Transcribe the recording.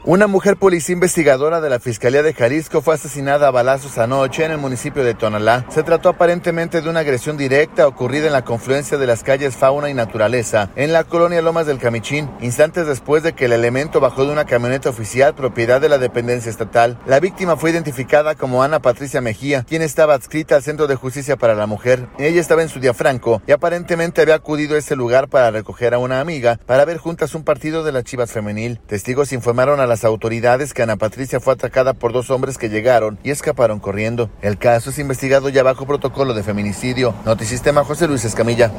Una mujer policía investigadora de la Fiscalía de Jalisco fue asesinada a balazos anoche en el municipio de Tonalá. Se trató aparentemente de una agresión directa ocurrida en la confluencia de las calles Fauna y Naturaleza, en la colonia Lomas del Camichín, instantes después de que el elemento bajó de una camioneta oficial propiedad de la dependencia estatal. La víctima fue identificada como Ana Patricia Mejía, quien estaba adscrita al Centro de Justicia para la Mujer. Ella estaba en su día franco y aparentemente había acudido a ese lugar para recoger a una amiga para ver juntas un partido de las Chivas femenil. Testigos informaron a las autoridades que Ana Patricia fue atacada por dos hombres que llegaron y escaparon corriendo. El caso es investigado ya bajo protocolo de feminicidio. Notisistema, José Luis Escamilla.